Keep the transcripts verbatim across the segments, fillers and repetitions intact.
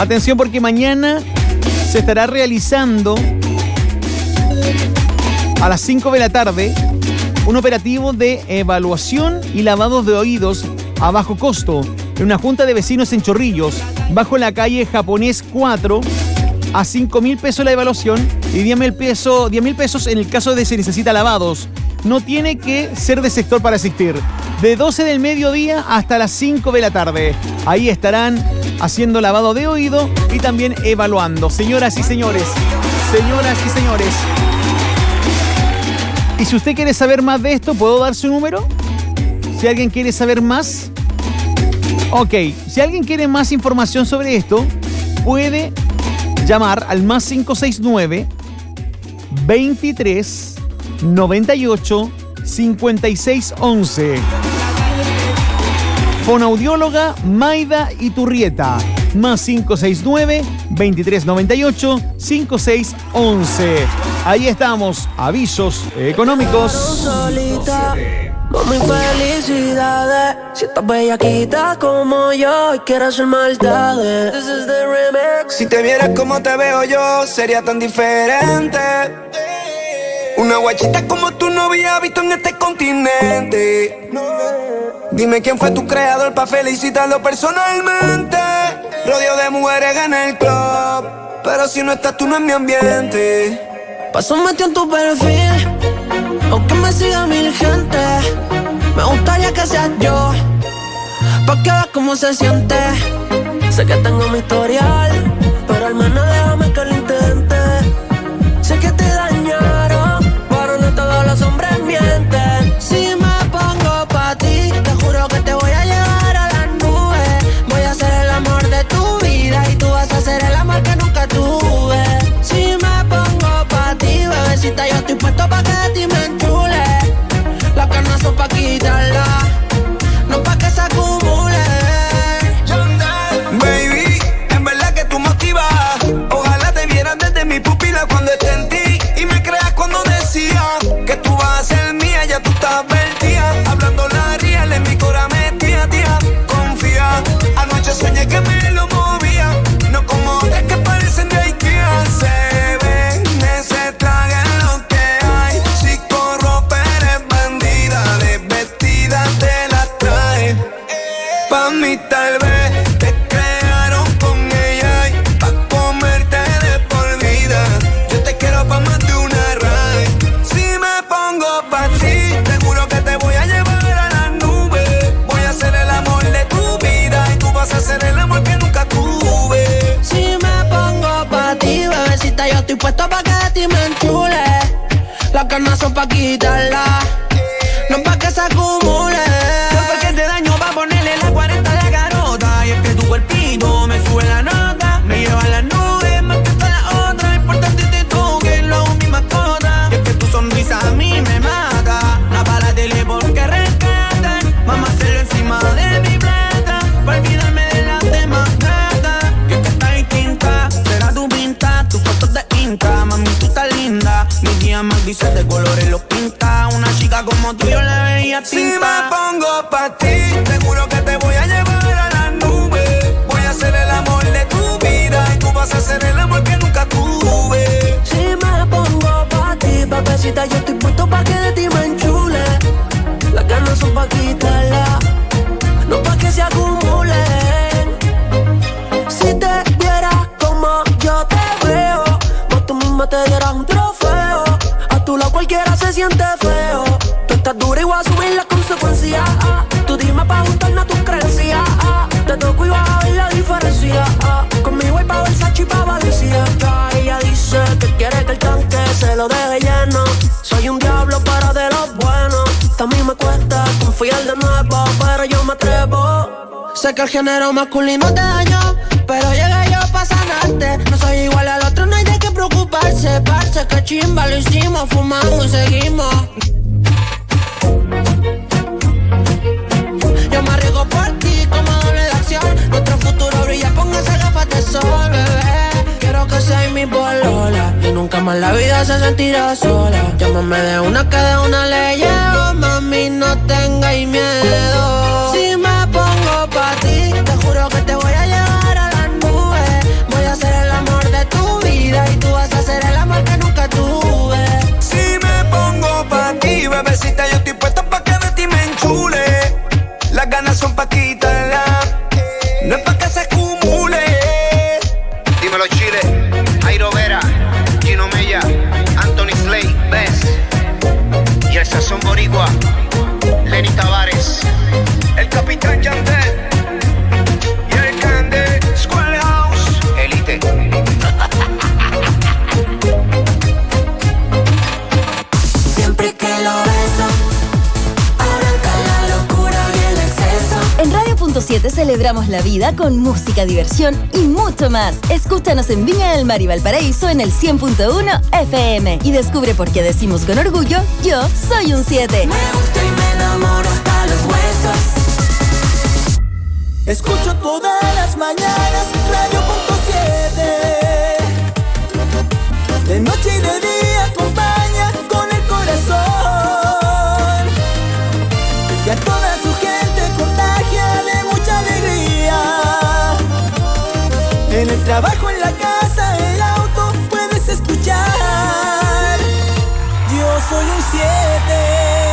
Atención porque mañana se estará realizando a las cinco de la tarde un operativo de evaluación y lavados de oídos a bajo costo en una junta de vecinos en Chorrillos, bajo la calle Japonés cuatro, a cinco mil pesos la evaluación y diez mil pesos, diez mil pesos en el caso de se necesita lavados. No tiene que ser de sector para asistir. De doce del mediodía hasta las cinco de la tarde. Ahí estarán haciendo lavado de oído y también evaluando. Señoras y señores, señoras y señores. Y si usted quiere saber más de esto, ¿puedo dar su número? Si alguien quiere saber más. Ok, si alguien quiere más información sobre esto, puede llamar al más cinco seis nueve, veintitrés, noventa y ocho, cincuenta y seis once. Fonoaudióloga Maida Iturrieta. Más cinco seis nueve, veintitrés, noventa y ocho, cincuenta y seis once. Ahí estamos. Avisos económicos. Mami, felicidades. Si estás bellaquita como yo y quieres hacer maldades. This is the remix. Si te vieras como te veo yo, sería tan diferente. Una guachita como tú no había visto en este continente. Dime quién fue tu creador pa' felicitarlo personalmente. Rodeo de mujeres en el club, pero si no estás tú no es mi ambiente. Paso metido en tu perfil, aunque me siga mil gente. Me gustaría que seas yo, pa' que veas cómo se siente. Sé que tengo mi historial, pero al menos déjame que lo intente. Sé que te dañaron, pero no todos los hombres mienten. Si me pongo pa' ti, te juro que te voy a llevar a las nubes. Voy a ser el amor de tu vida y tú vas a ser el amor que nunca tuve. Si me pongo pa' ti, bebecita, yo estoy puesto pa' que de ti me enchule. Las ganas son pa' quitarla, no pa' que se acumule. Baby, en verdad que tú motivas. Ojalá te vieran desde mi pupila cuando esté en ti. Y me creas cuando decía que tú vas a ser mía, ya tú estás vertida. Hablando la real en mi cora metía, tía. Confía, anoche soñé que me lo movía. No como otras que parecen de Ikea. Se ven, ese traje es lo que hay. Si corrompe eres bandida, desvestida te la trae. Pa' mí tal vez te crearon con ella y pa' comerte de por vida. Yo te quiero pa' más de una raíz. Si me pongo pa' ti, seguro que te voy a llevar a las nubes. Voy a ser el amor de tu vida y tú vas a ser el amor que nunca tuve. Si me pongo pa' ti, bebecita, yo estoy puesto pa' que de ti me enchule. Las ganas son pa' quitarla, no pa' que se acumule. Porque te daño pa' ponerle la cuarenta a la garota. Y es que tu cuerpito me sube la nota, me lleva a las nubes más que todas las otras. Importante te toque, lo hago mi mascota. Y es que tu sonrisa a mí me mata. No para la tele porque rescatan. Vamos a hacerlo encima de mi plata, pa' olvidarme de las demás gatas. Que es que está distinta, será tu pinta, tus fotos de Insta. Mami, tú estás linda, mis días más grises de colores los pinta. Una chica como tú yo la veía tinta. Si me pongo pa' ti, seguro que te voy a llevar a las nubes. Voy a ser el amor de tu vida y tú vas a ser el amor que nunca tuve. Si me pongo pa' ti, bebecita, yo estoy puesto pa' que de ti me enchule. Las ganas son pa' quitarla, no pa' que se acumulen. Si te vieras como yo te veo, vos tú misma te dieras un trofeo. A tu lado cualquiera se siente feo. Tú estás dura y voy a subir las consecuencias. Tú dime pa' juntarnos a tus creencias. Te toco y vas a ver la diferencia. Conmigo hay pa' Versace y pa' Valencia. Ella dice que quiere que el tanque se lo deje lleno. Soy un diablo pero de los buenos. A mí me cuesta confiar de nuevo, pero yo me atrevo. Sé que el género masculino te dañó, pero llegué yo pa' sanarte. No soy igual al otro, no hay de qué preocuparse. Parce, que chimba, lo hicimos, fumamos y seguimos. Yo me arriesgo por ti como doble de acción. Nuestro futuro brilla, póngase gafas de sol, bebé. Quiero que seas mi polola y nunca más la vida se sentirá sola. Llámame de una que de una le llevo, mami, no tengáis miedo. Si me pongo pa' ti, te juro que te voy a llevar a las nubes. alegramos la vida con música, diversión y mucho más. Escúchanos en Viña del Mar y Valparaíso en el cien punto uno F M y descubre por qué decimos con orgullo, yo soy un siete. Me gusta y me enamoro hasta los huesos. Escucho todas las mañanas Radio punto siete. De noche y de día acompaña con el corazón. Y a toda su gente contagia de mucha alegría. En el trabajo, en la casa, en el auto puedes escuchar. Yo soy un siete.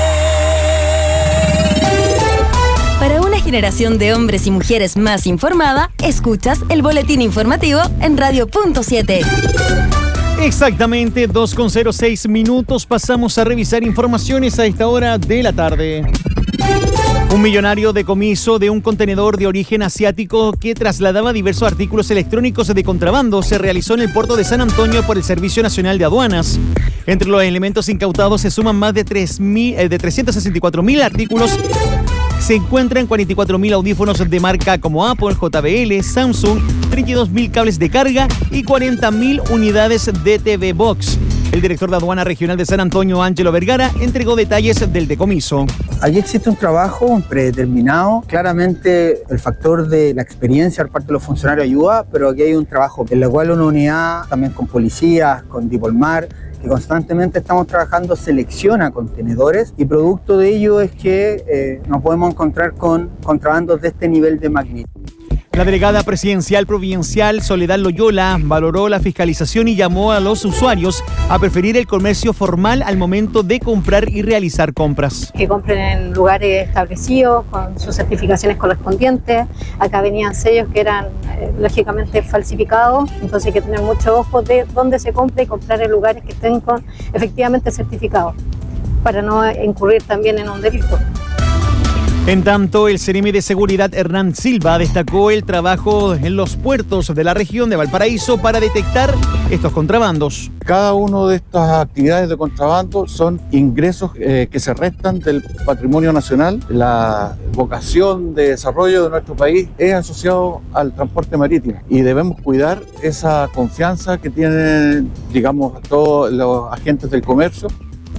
Para una generación de hombres y mujeres más informada, escuchas el boletín informativo en Radio punto siete. Exactamente, dos con cero seis minutos. Pasamos a revisar informaciones a esta hora de la tarde. Un millonario decomiso de un contenedor de origen asiático que trasladaba diversos artículos electrónicos de contrabando se realizó en el puerto de San Antonio por el Servicio Nacional de Aduanas. Entre los elementos incautados se suman más de, tres mil, eh, de trescientos sesenta y cuatro mil artículos. Se encuentran cuarenta y cuatro mil audífonos de marca como Apple, J B L, Samsung, treinta y dos mil cables de carga y cuarenta mil unidades de T V Box. El director de Aduana Regional de San Antonio, Ángelo Vergara, entregó detalles del decomiso. Allí existe un trabajo predeterminado. Claramente el factor de la experiencia por parte de los funcionarios ayuda, pero aquí hay un trabajo en el cual una unidad, también con policías, con Dipolmar, que constantemente estamos trabajando, selecciona contenedores y producto de ello es que eh, nos podemos encontrar con contrabandos de este nivel de magnitud. La delegada presidencial provincial Soledad Loyola valoró la fiscalización y llamó a los usuarios a preferir el comercio formal al momento de comprar y realizar compras. Que compren en lugares establecidos con sus certificaciones correspondientes. Acá venían sellos que eran eh, lógicamente falsificados, entonces hay que tener mucho ojo de dónde se compra y comprar en lugares que estén con efectivamente certificados para no incurrir también en un delito. En tanto, el Seremi de Seguridad Hernán Silva destacó el trabajo en los puertos de la región de Valparaíso para detectar estos contrabandos. Cada una de estas actividades de contrabando son ingresos eh, que se restan del patrimonio nacional. La vocación de desarrollo de nuestro país es asociado al transporte marítimo y debemos cuidar esa confianza que tienen, digamos, todos los agentes del comercio.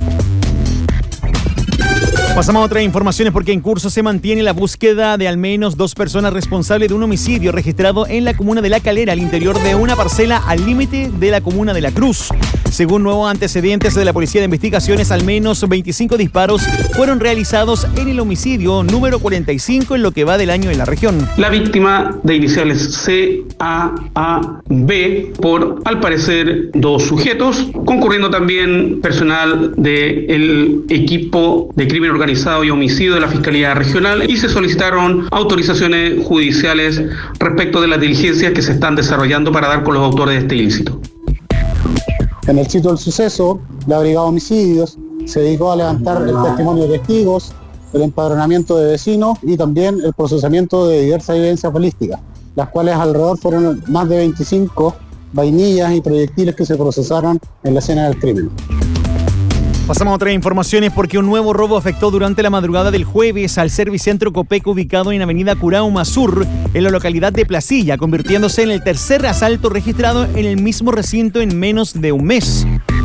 Pasamos a otras informaciones porque en curso se mantiene la búsqueda de al menos dos personas responsables de un homicidio registrado en la comuna de La Calera, al interior de una parcela al límite de la comuna de La Cruz. Según nuevos antecedentes de la Policía de Investigaciones, al menos veinticinco disparos fueron realizados en el homicidio número cuarenta y cinco en lo que va del año en la región. La víctima de iniciales C A A B por, al parecer, dos sujetos, concurriendo también personal del equipo de crimen organizado y homicidio de la Fiscalía Regional y se solicitaron autorizaciones judiciales respecto de las diligencias que se están desarrollando para dar con los autores de este ilícito. En el sitio del suceso, la Brigada de Homicidios se dedicó a levantar el testimonio de testigos, el empadronamiento de vecinos y también el procesamiento de diversas evidencias balísticas, las cuales alrededor fueron más de veinticinco vainillas y proyectiles que se procesaron en la escena del crimen. Pasamos a otras informaciones porque un nuevo robo afectó durante la madrugada del jueves al Servicentro Copec ubicado en Avenida Curauma Sur, en la localidad de Placilla, convirtiéndose en el tercer asalto registrado en el mismo recinto en menos de un mes.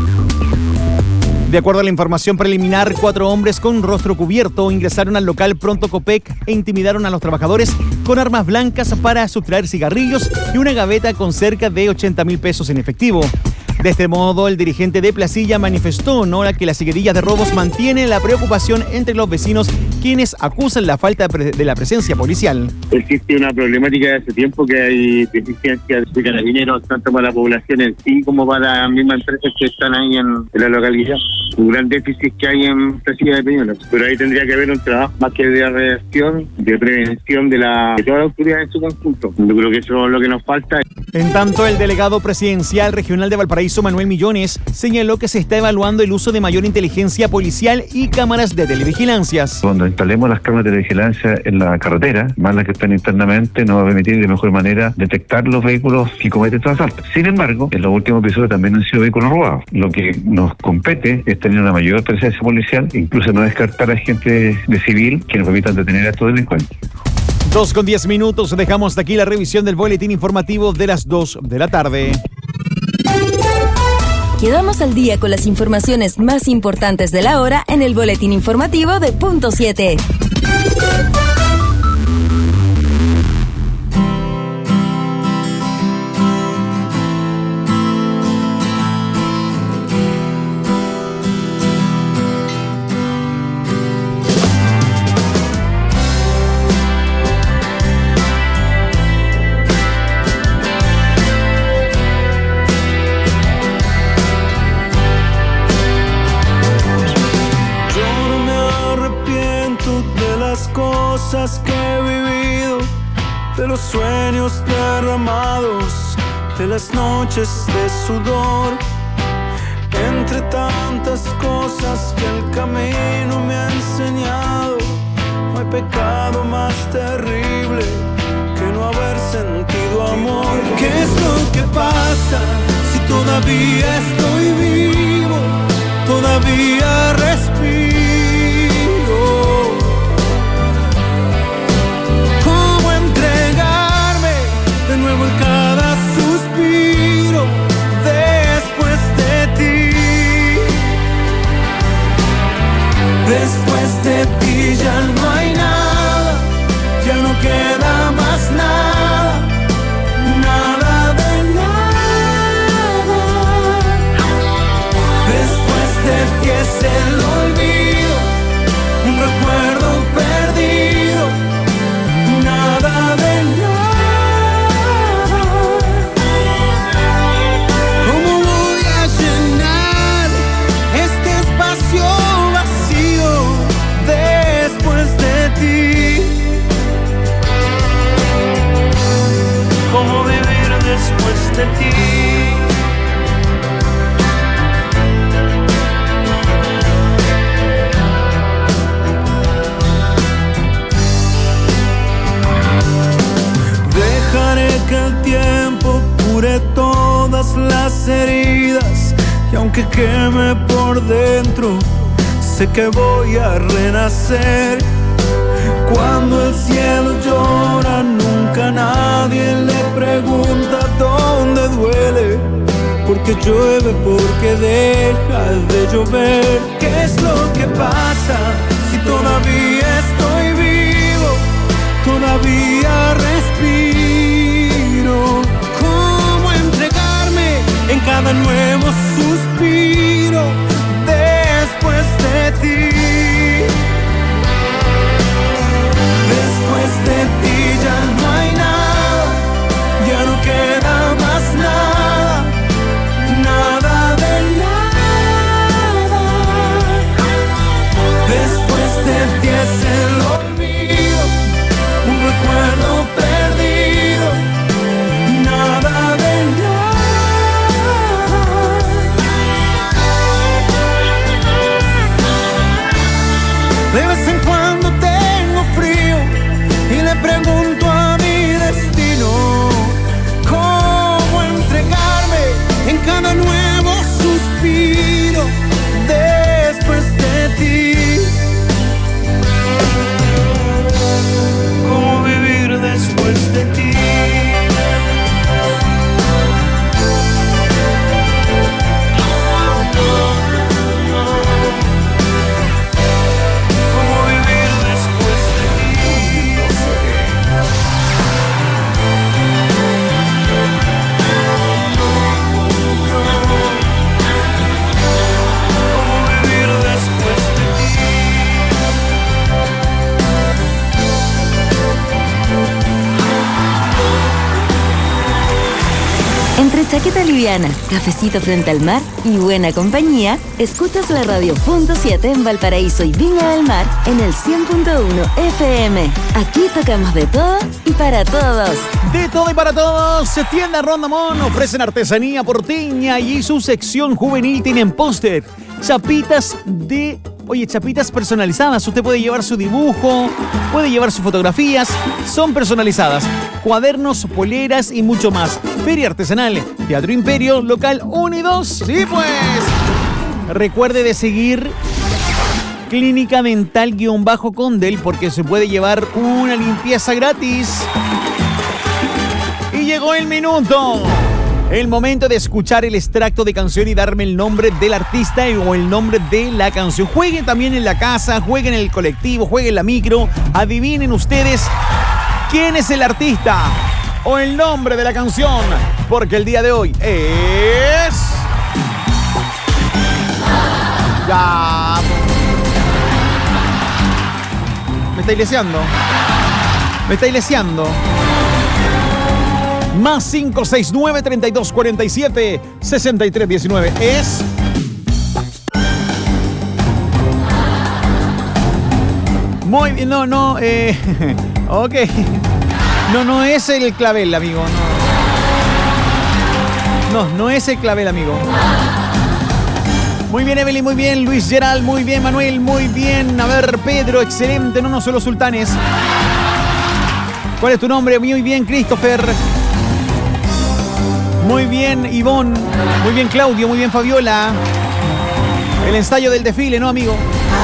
De acuerdo a la información preliminar, cuatro hombres con rostro cubierto ingresaron al local Pronto Copec e intimidaron a los trabajadores con armas blancas para sustraer cigarrillos y una gaveta con cerca de ochenta mil pesos en efectivo. De este modo, el dirigente de Placilla manifestó ¿no? que las seguidillas de robos mantienen la preocupación entre los vecinos, quienes acusan la falta de la presencia policial. Existe una problemática de hace tiempo que hay deficiencia de carabineros, tanto para la población en sí como para las mismas empresas que están ahí en, en la localidad. Un gran déficit que hay en Placilla de Peñuelas, pero ahí tendría que haber un trabajo más que de reacción, de prevención de, la, de todas las autoridades en su conjunto. Yo creo que eso es lo que nos falta. En tanto, el delegado presidencial regional de Valparaíso, Manuel Millones, señaló que se está evaluando el uso de mayor inteligencia policial y cámaras de televigilancias. Cuando instalemos las cámaras de televigilancia en la carretera, más las que están internamente, nos va a permitir de mejor manera detectar los vehículos que cometen estos asaltos. Sin embargo, en los últimos episodios también han sido vehículos robados. Lo que nos compete es tener una mayor presencia policial, incluso no descartar a agentes de civil que nos permitan detener a estos delincuentes. dos con diez minutos, dejamos hasta aquí la revisión del boletín informativo de las dos de la tarde. Quedamos al día con las informaciones más importantes de la hora en el boletín informativo de Punto siete. Que he vivido, de los sueños derramados, de las noches de sudor, entre tantas cosas que el camino me ha enseñado. No hay pecado más terrible que no haber sentido amor. ¿Qué es lo que pasa si todavía estoy vivo? Todavía respiro. De nuevo en cada suspiro después de ti. Después de ti ya no hay nada, ya no queda más nada, nada de nada. Después de ti es el olvido, un recuerdo perdido, nada de nada. ¿Cómo vivir después de ti? Dejaré que el tiempo cure todas las heridas, y aunque queme por dentro, sé que voy a renacer. Cuando el cielo llora, nunca nadie le pregunta dónde duele, porque llueve, porque deja de llover. ¿Qué es lo que pasa si todavía estoy vivo? Todavía respiro. ¿Cómo entregarme en cada nuevo suspiro después de ti? Después de ti ya no hay nada, ya no queda más nada, nada de nada. Después de ti es el olvido, un recuerdo perdido, nada de nada. De vez en cuando tengo frío y le pregunto a mi destino cómo entregarme en cada nuevo suspiro después de ti. ¿Cómo vivir después de ti? Entre chaqueta liviana, cafecito frente al mar y buena compañía, escuchas la radio Punto siete en Valparaíso y Viña del Mar en el cien punto uno F M. Aquí tocamos de todo y para todos. De todo y para todos. Tienda Rondamón ofrecen artesanía porteña y su sección juvenil tienen póster, chapitas de... Oye, chapitas personalizadas. Usted puede llevar su dibujo, puede llevar sus fotografías. Son personalizadas. Cuadernos, poleras y mucho más. Feria Artesanal, Teatro Imperio, local uno y dos. Sí, pues. Recuerde de seguir Clínica Dental-Condel, porque se puede llevar una limpieza gratis. Y llegó el minuto. El momento de escuchar el extracto de canción y darme el nombre del artista o el nombre de la canción. Jueguen también en la casa, jueguen en el colectivo, jueguen en la micro. Adivinen ustedes quién es el artista o el nombre de la canción. Porque el día de hoy es... Ya... Me estáis leseando. Me estáis leseando. Más cinco seis nueve, treinta y dos, cuarenta y siete, sesenta y tres, diecinueve. Es... Muy bien, no, no, eh... ok. No, no es el clavel, amigo. No, no, no es el clavel, amigo. Muy bien, Evelyn, muy bien. Luis Gerald, muy bien. Manuel, muy bien. A ver, Pedro, excelente. No, no son los sultanes. ¿Cuál es tu nombre? Muy bien, Christopher. Muy bien, Ivonne. Muy bien, Claudio. Muy bien, Fabiola. El ensayo del desfile, ¿no, amigo?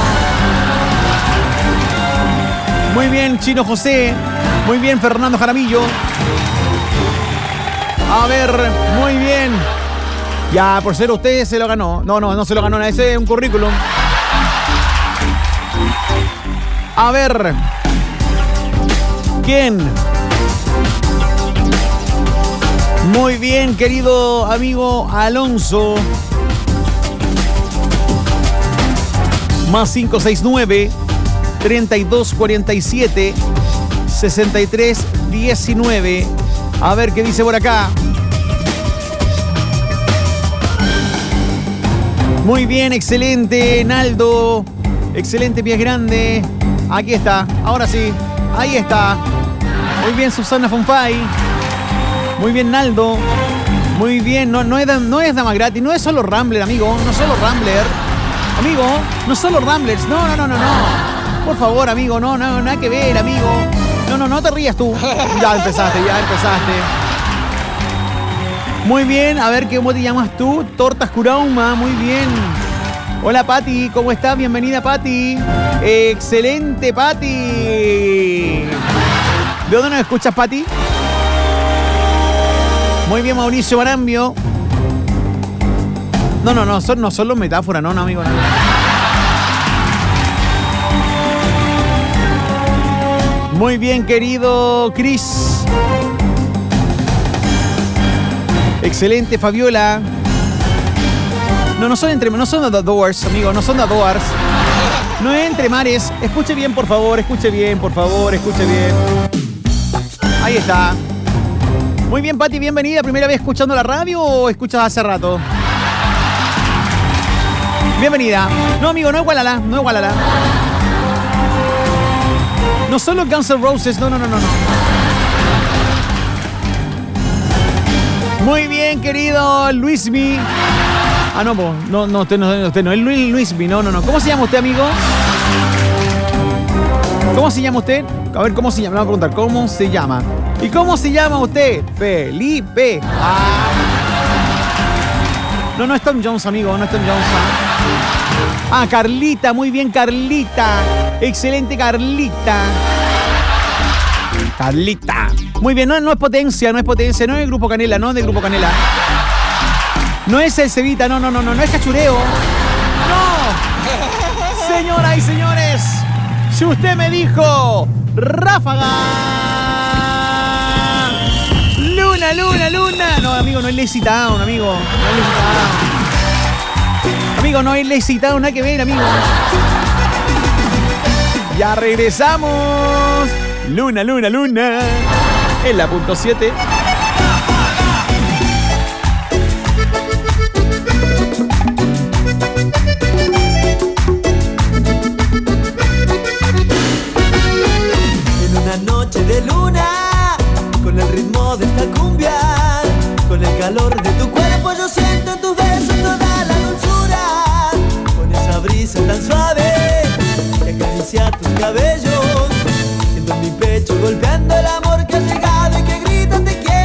Muy bien, Chino José. Muy bien, Fernando Jaramillo. A ver, muy bien. Ya, por ser usted se lo ganó. No, no, no se lo ganó. Ese es un currículum. A ver. ¿Quién? Muy bien, querido amigo Alonso. Más cinco seis nueve, treinta y dos, cuarenta y siete, sesenta y tres, diecinueve. A ver qué dice por acá. Muy bien, excelente, Naldo. Excelente, Pies Grande. Aquí está, ahora sí. Ahí está. Muy bien, Susana Fonfay. Muy bien, Naldo. Muy bien, no, no, es, no es dama gratis, no es solo Rambler, amigo. No solo Rambler. Amigo, no solo Ramblers. No, no, no, no, no. Por favor, amigo, no, no, nada que ver, amigo. No, no, no te rías tú. Ya empezaste, ya empezaste. Muy bien, a ver, ¿cómo te llamas tú? Tortas Curauma, muy bien. Hola, Pati, ¿cómo estás? Bienvenida, Pati. Excelente, Pati. ¿De dónde nos escuchas, Pati? Muy bien, Mauricio Barambio. No, no, no, son, no son los metáforas, no, no, amigo, no. Muy bien, querido Chris. Excelente, Fabiola. No, no son entre, no son The Doors, amigo, no son The Doors. No es Entre Mares. Escuche bien, por favor, escuche bien, por favor, escuche bien. Ahí está. Muy bien, Pati, bienvenida. ¿Primera vez escuchando la radio o escuchas hace rato? Bienvenida. No, amigo, no es Gualala, no es Gualala. No solo Guns N' Roses, no, no, no, no, no. Muy bien, querido Luismi. Ah, no, po. no, no, usted no, usted no es Luis, Luismi, no, no, no. ¿Cómo se llama usted, amigo? ¿Cómo se llama usted? A ver, ¿cómo se llama? Le voy a preguntar, ¿cómo se llama? ¿Y cómo se llama usted? Felipe. Ah. No, no es Tom Jones, amigo, no es Tom Jones. Ah, Carlita, muy bien, Carlita. Excelente, Carlita. Carlita. Muy bien, no, no es Potencia, no es Potencia, no es el Grupo Canela, no es del Grupo Canela. No es el Cevita, no, no, no, no, no es Cachureo. No. Señoras y señores, si usted me dijo Ráfaga. Luna, luna, luna. No, amigo, no es Lazy Town, amigo. No es Lazy Town. Amigo, no es Lazy Town, nada que ver, amigo. Ya regresamos. Luna, luna, luna. En la punto siete. En una noche de luna, con el ritmo de esta cumbia, con el calor de tu cuerpo, yo siento en tus besos toda la dulzura. Con esa brisa tan suave que acaricia tus cabellos, siento en mi pecho golpeando el amor que ha llegado y que grita te quiero.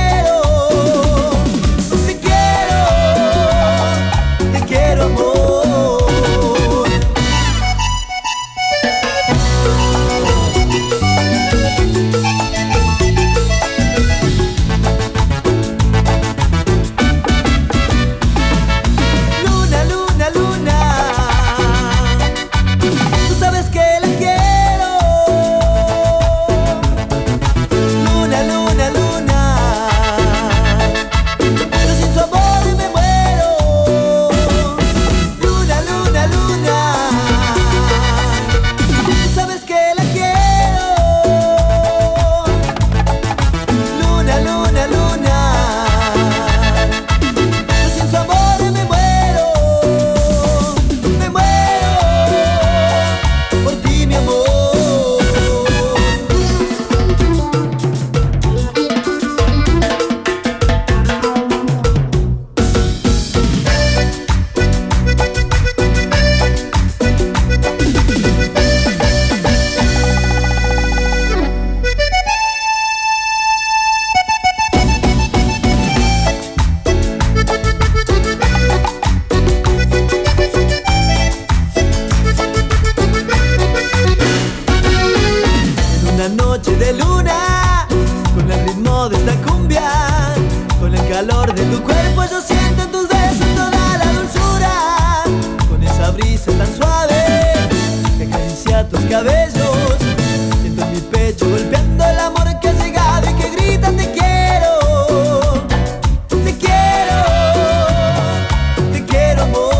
calor de tu cuerpo yo siento en tus besos toda la dulzura. Con esa brisa tan suave que acaricia tus cabellos, siento en mi pecho golpeando el amor que ha llegado y que grita te quiero, te quiero, te quiero amor.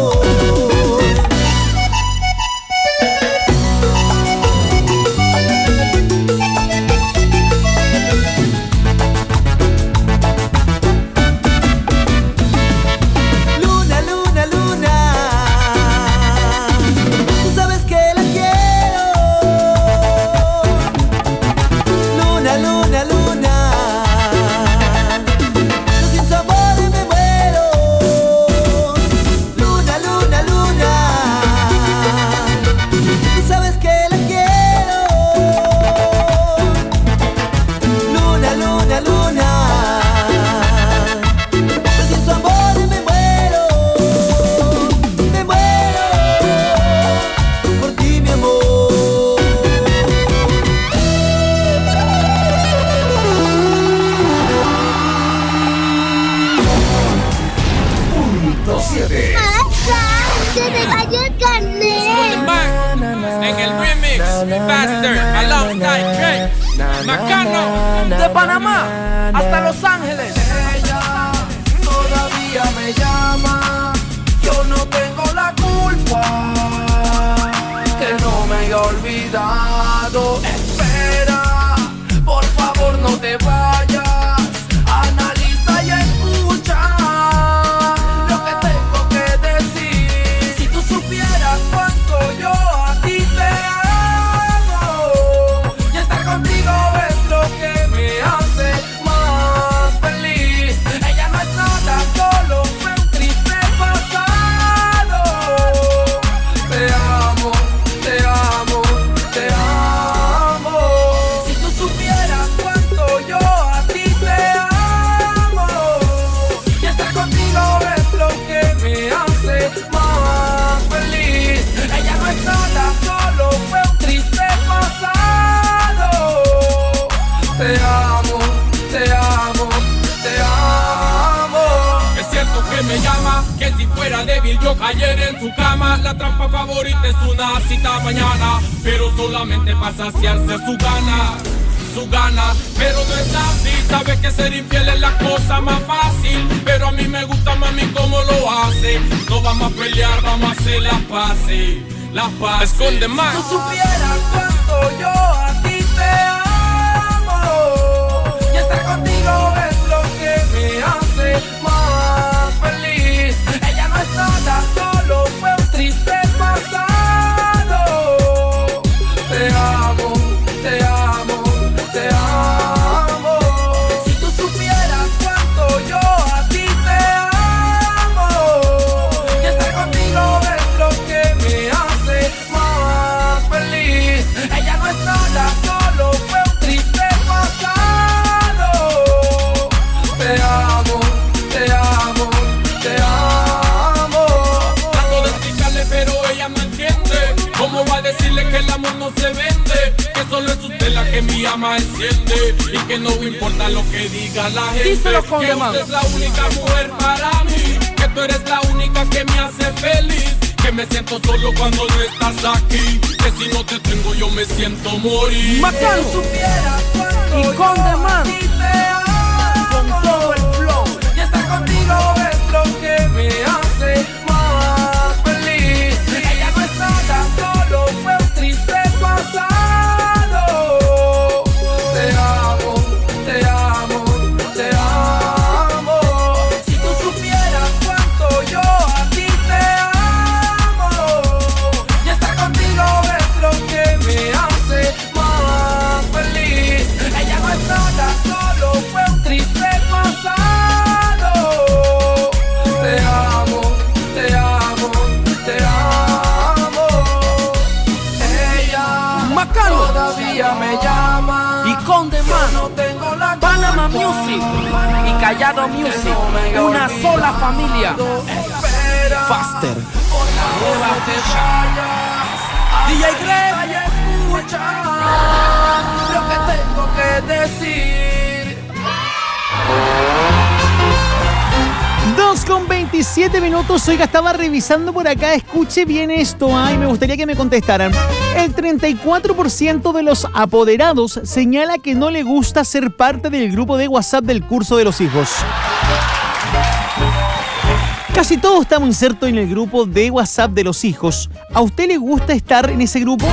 De Panamá hasta Los Ángeles. Ella todavía me llama, yo no tengo la culpa, que no me haya olvidado. Espera, por favor no te vayas, analiza y escucha lo que tengo que decir. Si tú supieras cuánto yo a ti te amo, y estar contigo es lo que me hace más feliz. Ella no es nada, solo fue un triste pasado. Te amo, te amo, te amo. Si tú supieras cuánto yo a ti te amo, y estar contigo es lo que me hace más feliz. Ella no es nada, solo fue un triste pasado. Te amo, te amo, te amo. Es cierto que me llama, que si fuera débil yo cayera en su cama. La trampa favorita es una cita mañana, pero solamente para saciarse su gana, su gana. Pero no es así, sabes que ser infiel es la cosa más fácil, pero a mí me gusta mami como lo hace. No vamos a pelear, vamos a hacer las paces, las paces. Esconde más. Si tú supieras cuánto yo a ti te amo, y estar contigo es lo que me hace más feliz. Ella no es nada, solo fue un triste pasado. Te amo, te amo, te amo. Si tú supieras cuánto yo a ti te amo, y estar contigo es lo que me hace más feliz. Ella no es nada, solo fue un triste pasado. Te amo, te amo, te amo. Trato de explicarle pero ella no entiende. ¿Cómo va a decirle que el amor no se vende? Que solo es usted la que mi alma enciende, y que no importa lo que diga la gente. Díselo con que demanda. usted es la única mujer para mí, que tú eres la única que me hace feliz, que me siento solo cuando no estás aquí, que si no te tengo yo me siento morir. Macano. Si supieras cuánto Y con yo demanda. a ti te amo, con todo el flow, y estar contigo es lo que me hace más feliz. Ella no es nada, solo fue un triste pasado. Te amo, te amo, te amo. Si tú supieras cuánto yo a ti te amo, y estar contigo es lo que me hace más feliz. Ella no es nada, solo fue un triste pasado. Te amo, te amo, te amo. Ella Macano. todavía me llama, Y con yo demanda. no tengo la Panama culpa, Music y Callado Music, que no me haya una sola olvidado. familia. Espera, Faster. por favor no te vayas, D J analiza Greg. y escucha lo que tengo que decir. diecisiete minutos. Oiga, estaba revisando por acá. Escuche bien esto. Ay, me gustaría que me contestaran. El treinta y cuatro por ciento de los apoderados señala que no le gusta ser parte del grupo de WhatsApp del curso de los hijos. Casi todos estamos insertos en el grupo de WhatsApp de los hijos. ¿A usted le gusta estar en ese grupo?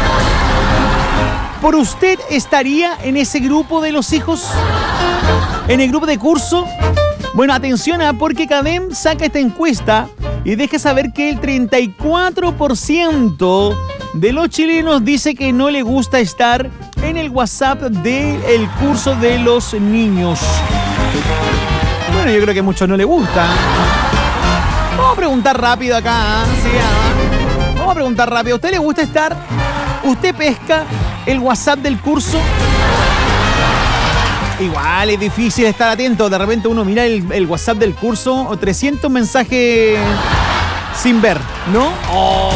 ¿Por usted estaría en ese grupo de los hijos? ¿En el grupo de curso? Bueno, atención, ¿eh? Porque Cadem saca esta encuesta y deja saber que el treinta y cuatro por ciento de los chilenos dice que no le gusta estar en el WhatsApp del curso de los niños. Bueno, yo creo que a muchos no le gusta. Vamos a preguntar rápido acá. ¿eh? Sí, ¿eh? Vamos a preguntar rápido. ¿A usted le gusta estar? ¿Usted pesca el WhatsApp del curso? Igual es difícil estar atento. De repente uno mira el, el WhatsApp del curso, o trescientos mensajes sin ver, ¿no? Oh.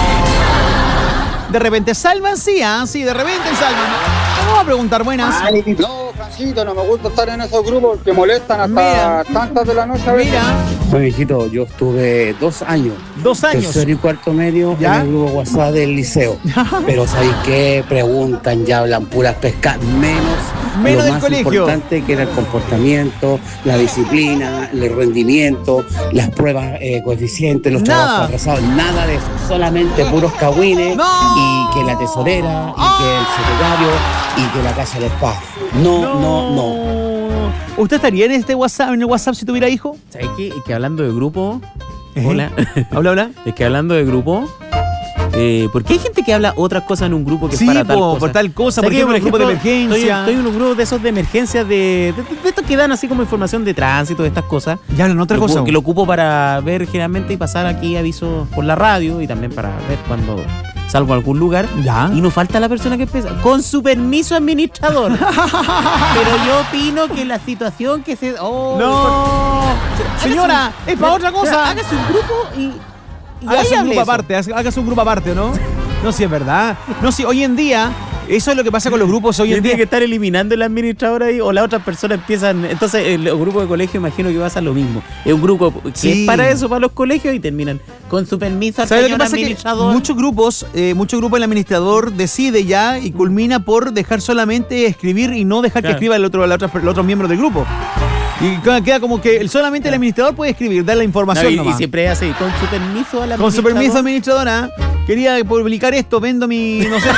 De repente salvan, sí, ¿ah? ¿eh? Sí, de repente salvan. Vamos a preguntar, buenas. No, Francito, no me gusta estar en esos grupos que molestan hasta Mira. tantas de la noche a veces. Mira. Bueno, hijito, yo estuve dos años. Dos años. Tercero y cuarto medio ¿Ya? en el grupo WhatsApp del liceo. Pero ¿sabéis qué? Preguntan, ya hablan puras pescas, menos, menos lo del más colegio. importante que era el comportamiento, la disciplina, el rendimiento, las pruebas eh, coeficientes, los Nada. trabajos atrasados, nada de eso. Solamente puros cagüines No. y que la tesorera, y que el secretario, y que la casa del spa. No, no, no. no. ¿Usted estaría en este WhatsApp, en el WhatsApp si tuviera hijo? ¿Sabes qué? Es que hablando de grupo... ¿Eh? Hola. Habla, habla. Es que hablando de grupo... Eh, porque hay gente que habla otras cosas en un grupo que sí, es para tal po, cosa. por tal cosa, o sea, por ejemplo, por el grupo de emergencia. Estoy, estoy en un grupo de esos de emergencia, de, de, de estos que dan así como información de tránsito, de estas cosas. Ya, no, otra lo, cosa. Que lo ocupo para ver generalmente y pasar aquí avisos por la radio y también para ver cuando salgo a algún lugar. Ya. Y nos falta la persona que empieza. Con su permiso, administrador. Pero yo opino que la situación que se... Oh, no. Por... Señora, un, es para otra cosa. Hágase un grupo y... y hágase un grupo eso. aparte, hágase un grupo aparte, ¿no? No, sí, es verdad. No, sí, hoy en día, eso es lo que pasa con los grupos hoy y en día. Tiene que estar eliminando el administrador ahí o las otras personas empiezan... Entonces, el, el grupo de colegio imagino que va a ser lo mismo. Es un grupo que sí. es para eso, para los colegios y terminan con su permiso al señor administrador. Que muchos grupos, eh, muchos grupos el administrador decide ya y culmina por dejar solamente escribir y no dejar claro. que escriba el otro, el otro, el otro miembro del grupo. Y queda como que solamente el administrador puede escribir, dar la información no, y, nomás. Y siempre es así, con su permiso a la Con su permiso, administradora. Quería publicar esto, vendo mi... no sé...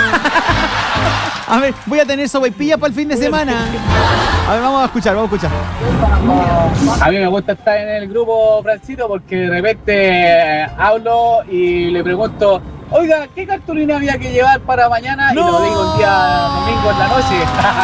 A ver, voy a tener sopaipilla para el fin de semana. A ver, vamos a escuchar, vamos a escuchar. A mí me gusta estar en el grupo, Francito, porque de repente hablo y le pregunto, oiga, ¿qué cartulina había que llevar para mañana? No. Y lo digo el día domingo en la noche.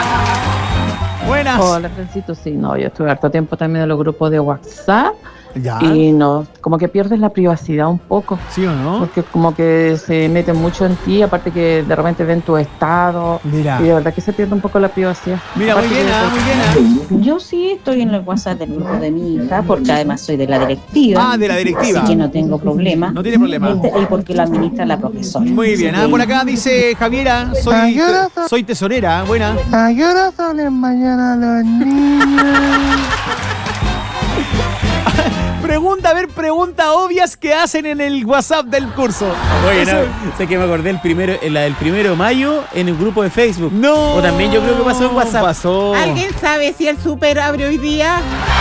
Buenas. Hola, Francito. Sí, no, yo estuve harto tiempo también en los grupos de WhatsApp. Ya. Y no, como que pierdes la privacidad un poco. ¿Sí o no? Porque como que se meten mucho en ti, aparte que de repente ven tu estado. Mira. Y de verdad que se pierde un poco la privacidad. Mira, aparte muy bien, ah, muy bien. Yo sí estoy en el WhatsApp del grupo de mi hija, porque además soy de la directiva. Ah, de la directiva. Así que no tengo problema. No tiene problema. Y porque lo administra la profesora. Muy bien. Ah, por acá dice Javiera, soy, te, soy tesorera. Buena. ¿A qué hora salen mañana los niños? Pregunta, a ver, pregunta obvias que hacen en el WhatsApp del curso. Oye, no, sé que me acordé el primero, la del primero de mayo en el grupo de Facebook. No. O también yo creo que pasó en WhatsApp. Pasó. ¿Alguien sabe si el súper abre hoy día?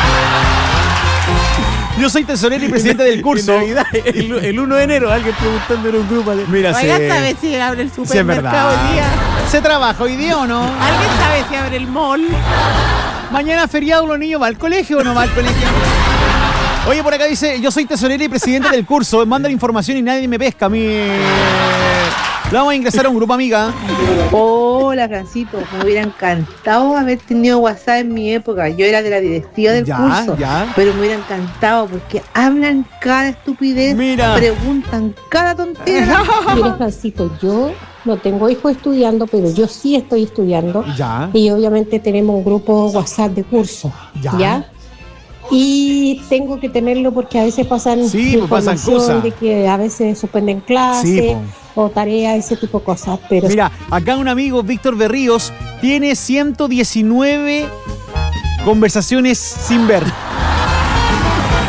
Yo soy tesorero y presidente del curso. En Navidad, el, el uno de enero, alguien preguntando en un grupo. De... Mira, Oiga, se... ¿sabe si abre el sí, supermercado hoy día? ¿Se trabaja hoy día o no? ¿Alguien sabe si abre el mall? Mañana feriado, los niños, ¿va al colegio o no va al colegio? Oye, por acá dice, yo soy tesorera y presidente del curso, manda la información y nadie me pesca. A mí... La vamos a ingresar a un grupo, amiga. Hola, Francito. Me hubiera encantado haber tenido WhatsApp en mi época. Yo era de la directiva del ya, curso. Ya. Pero me hubiera encantado porque hablan cada estupidez, Mira. preguntan cada tontera. Mira, Francito, yo no tengo hijos estudiando, pero yo sí estoy estudiando. Ya. Y obviamente tenemos un grupo WhatsApp de curso. Ya. ¿Ya? Y tengo que tenerlo porque a veces pasan sí, información pasan cosas. de que a veces suspenden clases sí, o tareas, ese tipo de cosas. Pero mira, acá un amigo, Víctor Berríos, tiene ciento diecinueve conversaciones sin ver.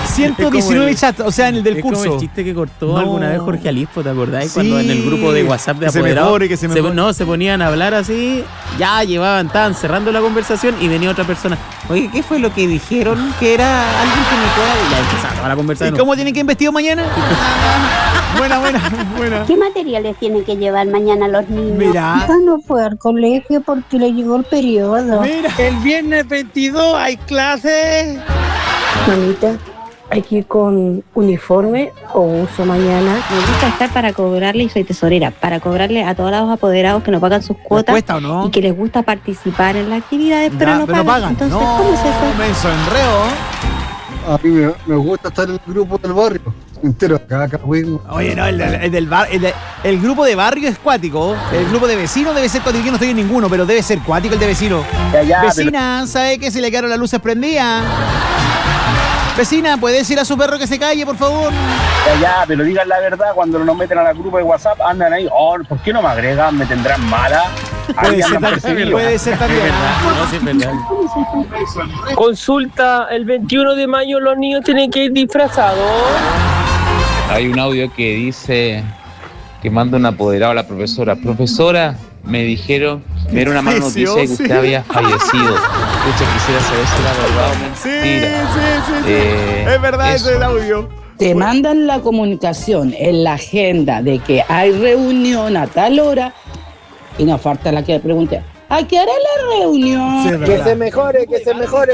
ciento diecinueve chats, o sea, en el del es curso. Es como el chiste que cortó no. alguna vez Jorge Alispo, ¿te acordás? Sí. Cuando en el grupo de WhatsApp de que apoderados se mejore, que se mejore. se, no, se ponían a hablar así, ya llevaban, estaban cerrando la conversación y venía otra persona. Oye, ¿qué fue lo que dijeron? Que era alguien que me pueda... Y ya empezaba toda la conversación. ¿Y cómo tienen que ir vestidos mañana? buena, buena, buena. ¿Qué materiales tienen que llevar mañana los niños? Mira. No fue al colegio porque le llegó el periodo. Mira. El viernes veintidós hay clase. Mamita, hay que ir con uniforme o uso mañana. Me gusta estar para cobrarle, y soy tesorera, para cobrarle a todos los apoderados que no pagan sus cuotas cuesta, ¿o no? y que les gusta participar en las actividades, pero, Ya, no, pero pagan. no pagan. Entonces, no, ¿cómo es eso? me sonreo. A mí me, me gusta estar en el grupo del barrio. Entero acá, acá, güey. Oye, no, el, el del bar, el, de- el grupo de barrio es cuático. El grupo de vecinos debe ser cuático. Yo no estoy en ninguno, pero debe ser cuático el de vecino. Ya, ya, Vecina, ¿sabe que se le quedaron las luces prendidas? Vecina, ¿puede decir a su perro que se calle, por favor? Ya, ya, pero digan la verdad, cuando nos meten a la grupo de WhatsApp, andan ahí, oh, ¿por qué no me agregan? ¿Me tendrán mala? Ahí Puede ser, andan también, perseguidos. puede ser también. No, sí, es verdad. Consulta, el veintiuno de mayo los niños tienen que ir disfrazados. Hay un audio que dice que manda un apoderado a la profesora. Profesora, me dijeron que era una mala noticia que usted había fallecido. Escucha, quisiera saber si era verdad o mentira. Sí, sí, sí, sí. Eh, es verdad, eso. ese es el audio. Te mandan la comunicación en la agenda de que hay reunión a tal hora y nos falta la que pregunte, ¿a qué hora es la reunión? Sí, es verdad. Que se mejore, que se mejore.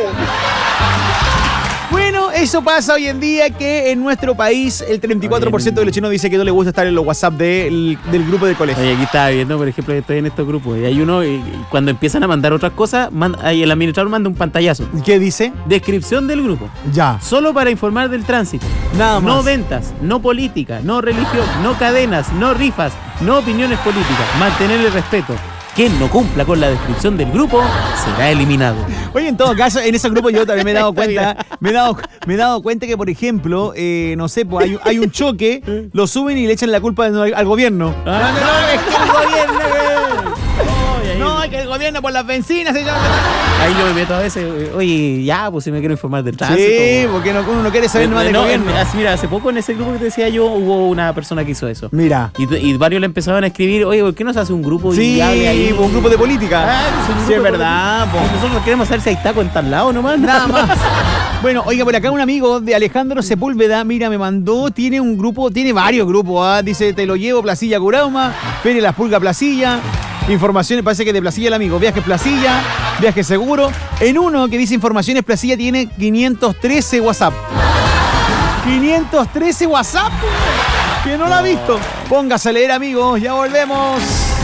Bueno, eso pasa hoy en día, que en nuestro país el treinta y cuatro por ciento de los chinos dice que no le gusta estar en los WhatsApp del, del grupo de colegio. Oye, aquí estaba viendo, por ejemplo, que estoy en estos grupos y hay uno, y cuando empiezan a mandar otras cosas, manda, ahí el administrador manda un pantallazo. ¿Qué dice? Descripción del grupo. Ya. Solo para informar del tránsito. Nada más. No ventas, no política, no religión, no cadenas, no rifas, no opiniones políticas. Mantener el respeto. Quien no cumpla con la descripción del grupo será eliminado. Oye, en todo caso, en esos grupos yo también me he dado cuenta, me he dado, me he dado cuenta que, por ejemplo, eh, no sé, pues hay, hay un choque, lo suben y le echan la culpa al, al gobierno. Ah, no, no, es que el gobierno, eh. no, es que el gobierno por las bencinas se llama. Ahí yo me meto a veces, oye, ya, pues si me quiero informar del tránsito. Sí, porque no, uno no quiere saber más del no, gobierno. en- así, mira, hace poco en ese grupo que te decía yo hubo una persona que hizo eso. Mira. Y, y varios le empezaban a escribir, oye, ¿por qué no se hace un grupo Sí, y hable ahí? un grupo de política. Ah, es un Sí, es grupo de verdad, política. po. Nosotros queremos saber si hay taco en tal lado nomás. Nada más. Bueno, oiga, por acá un amigo de Alejandro Sepúlveda, mira, me mandó, tiene un grupo, tiene varios grupos, ¿ah? Dice, te lo llevo, Placilla Curauma, Feria Las Pulgas Placilla, informaciones, parece que de Placilla el amigo, Viajes Placilla, Viajes Seguro. En uno que dice Informaciones Placilla tiene quinientos trece WhatsApp. quinientos trece WhatsApp, que no lo ha visto. Póngase a leer, amigos, ya volvemos.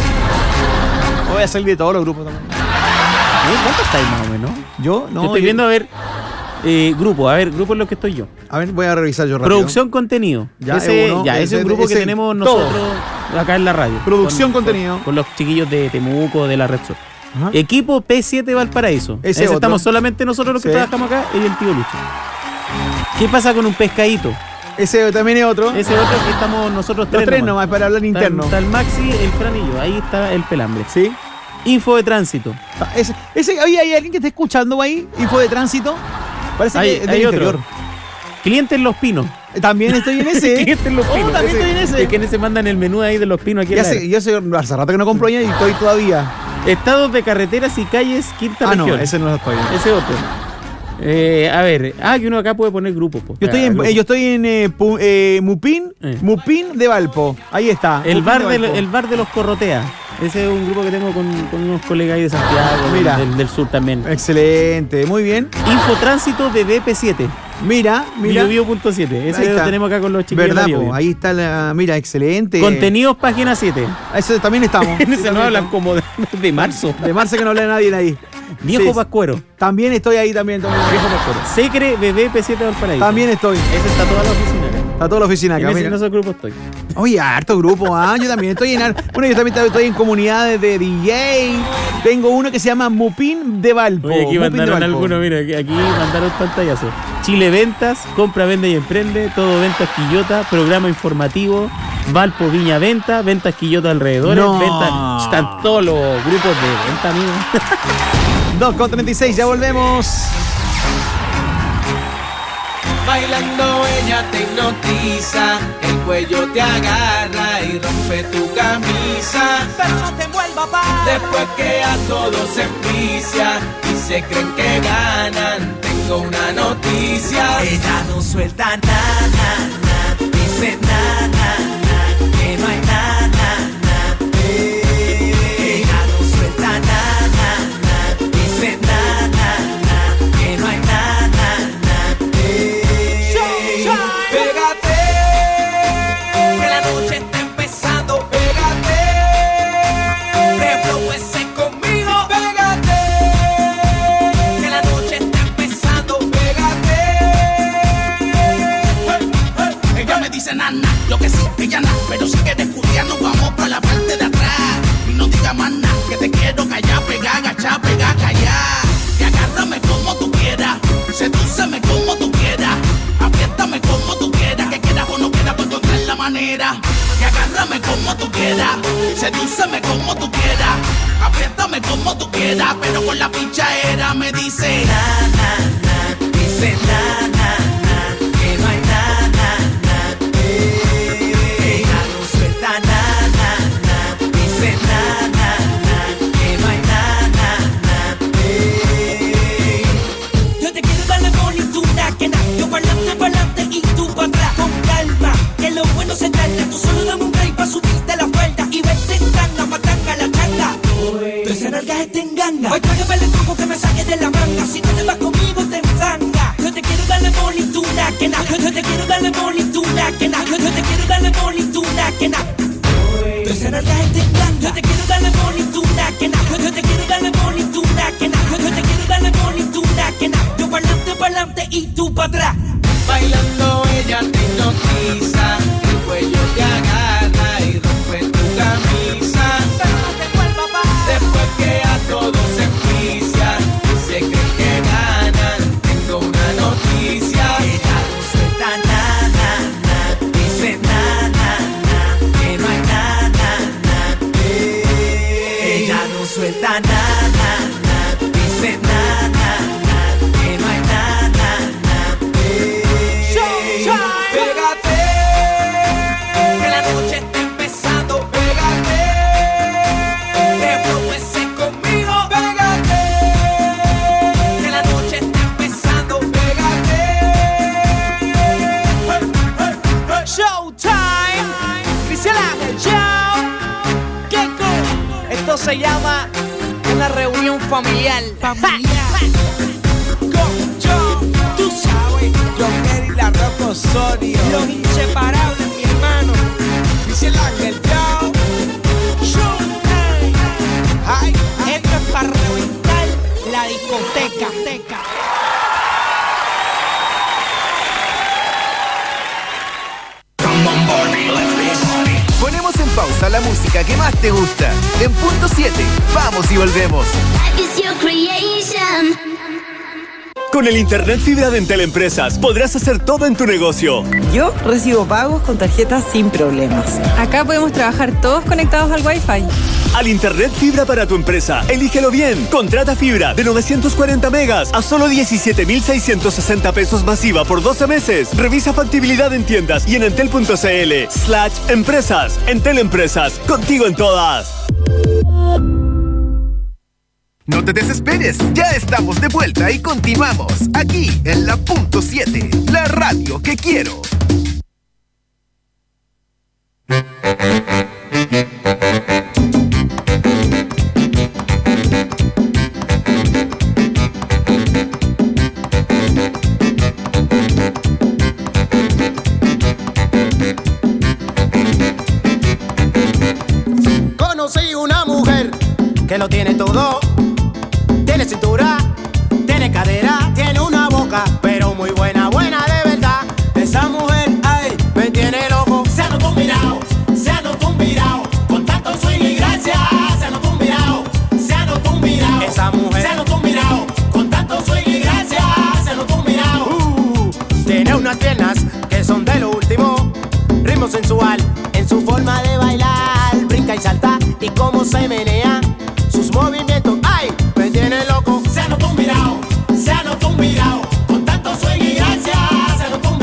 Voy a salir de todos los grupos también. ¿Cuánto estáis más o menos? Yo, no. Yo estoy yo- viendo, a ver, eh, grupo, a ver, grupo en los que estoy yo. A ver, voy a revisar yo rápido. Producción contenido. Ya, ese, es uno, ya, ese ese- es un grupo ese- que tenemos todos. nosotros acá en la radio. Producción Con- contenido. Con, con los chiquillos de Temuco, de la Red Sol. Ajá. Equipo P siete Valparaíso. Ese Ese otro. estamos solamente nosotros los que Sí. trabajamos acá y el tío Lucho. ¿Qué pasa con un pescadito? Ese también es otro. Ese otro que estamos nosotros tres. Los tres nomás, para hablar interno. Está el Maxi, el Fran y yo. Ahí está el pelambre. Sí. Info de tránsito. Ese, ese, oye, ¿hay alguien que está escuchando ahí? Info de tránsito. Parece Hay, que es del hay interior. otro. Clientes Los Pinos. También estoy en ese. Clientes Los Oh, Pinos. también estoy en ese. Es que en ese mandan el menú ahí de Los Pinos aquí en Ya la- sé, yo sé, hace rato que no compro ya y estoy todavía. Estados de carreteras y calles quinta Ah, no, región. ese no lo estoy. Ese otro. Eh, a ver, ah, que uno acá puede poner grupos. po. Yo estoy en, Ah, eh, yo estoy en eh, Pu- eh, Mupín, Eh. Mupín de Valpo. Ahí está. el, Mupín bar de, Valpo. el bar de los Corrotea. Ese es un grupo que tengo con, con unos colegas ahí de Santiago, Mira. Del, del sur también. Excelente, muy bien. Infotránsito de B P siete. Mira, mira. Bio punto siete. Ese Ahí lo está. tenemos acá con los chiquillos. ¿Verdad, de Bio po? Bio. Ahí está la. Mira, excelente. Contenidos página siete. Eso también estamos. En ese Sí, no también hablan estamos. como de, de marzo. De marzo que no habla nadie de ahí. Viejo Sí. Pascuero. También estoy ahí también. también. Viejo Pascuero. Secre B B P siete Valparaíso. También estoy. Ese está toda la oficina acá. Está toda la oficina En, acá. ese, mira. en esos grupos estoy. Oye, harto grupo, ¿ah? Yo también estoy en. ar- Bueno, yo también estoy en comunidades de D J. Tengo uno que se llama Mupín de Valpo. Oye, aquí Mupín de mandaron Valpo. algunos, mira, aquí aquí mandaron pantallazo. Chile Ventas, compra, vende y emprende, todo ventas Quillota, programa informativo, Valpo Viña Venta, ventas Quillota alrededores, No. ventas, están todos los grupos de venta, amigos. dos con treinta y seis, ya volvemos. Bailando ella te hipnotiza, el cuello te agarra y rompe tu camisa. Pero no te envuelva pa. Después que a todos se envicia y se creen que ganan, tengo una noticia. Ella no suelta nada, nada, dice nada, nada, que no hay nada, nada. Ella no suelta nada, nada, dice nada, nada, que no hay nada, nada. Pégate, que la noche está empezando. Pégate, reflóese conmigo. Pégate, que la noche está empezando. Pégate. Hey, hey. Ella me dice nana, lo que sí, ella nada. Pero si quieres estudiar nos vamos para la parte de atrás. Y no diga más nada, que te quiero callar, pegar, agachar, pegar, callar. Y agárrame como tú quieras, sedúceme como tú quieras. Apriétame como tú quieras, que quieras o no quieras, puedo encontrar la manera. Que agárrame como tú quieras, sedúceme como tú quieras. Apriétame como tú quieras, pero con la pichadera me dice na, na, na, dice na, na, na, que no hay na, na, na. Ella no suelta na, na, na, dice na, na, na, que no hay na, na, na. Yo te quiero darle bonituna, que na, yo pa'lante, pa'lante y tú pa' atrás. Con calma, que lo bueno se trata. Tú solo dame un break pa' subirte la falda y vete en tanga, matanga la changa. Tú esa nalga es en ganga. Hoy trágame el truco que me saque de la manga. Si no te vas conmigo te enfanga. Yo te quiero darle bonituna, que na, yo te quiero darle bonituna, que na, yo te quiero darle bonituna, que na. Tú esa nalga es en ganga. Yo te quiero darle bonituna, que na, yo te quiero darle bonituna, que na, yo te quiero darle bonituna, que na. Yo pa'lante, pa'lante y tú pa' atrás. Bailando ella te hipnotiza, el cuello te agarra y rompe tu camisa. Pero no te envuelva pa. Después que a todos se envicia y se creen que ganan, tengo una noticia. Ella no suelta nada, nada, dice nada, nada, que no hay nada, nada. Ella no suelta nada, nada, dice nada, nada, que no hay nada, nada. Pégate, que la noche está empezando. Pégate, reflóese conmigo. Pégate, que la noche está empezando. Pégate. Hey, hey, hey. Showtime. Cristian Ángel Show. Qué cool. Esto se llama una reunión familiar. Familiar. Con yo, tú sabes, yo quiero ir la Rocco Osorio. Los inseparables, mi hermano. Dice el Ángel Show. Showtime. Ay, esto es para reventar la discoteca. Ponemos en pausa la música que más te gusta. En punto siete, vamos y volvemos. Con el internet fibra de Entel Empresas podrás hacer todo en tu negocio. Yo recibo pagos con tarjetas sin problemas. Acá podemos trabajar todos conectados al Wi-Fi. Al internet fibra para tu empresa, elígelo bien. Contrata fibra de novecientos cuarenta megas a solo diecisiete mil seiscientos sesenta pesos masiva por doce meses. Revisa factibilidad en tiendas y en entel.cl slash empresas. Entel Empresas, contigo en todas. No te desesperes, ya estamos de vuelta y continuamos aquí en la punto siete, la radio que quiero. Conocí una mujer que lo tiene todo. Tiene cintura, tiene cadera, tiene una boca, pero muy buena, buena de verdad. Esa mujer, ay, me tiene loco. Se anotó un mirao, se anotó un mirao, con tanto swing y gracia. Se anotó un mirao, se anotó un mirao. Esa mujer, se anotó un mirao, con tanto swing y gracia. Se anotó un mirao. Uh, tiene unas piernas que son de lo último. Ritmo sensual en su forma de bailar. Brinca y salta y cómo se menea. Sus movimientos, ay, me tiene loco. Se anotó un mirao, se anotó un mirao, con tanto swing y gracia. Se anotó un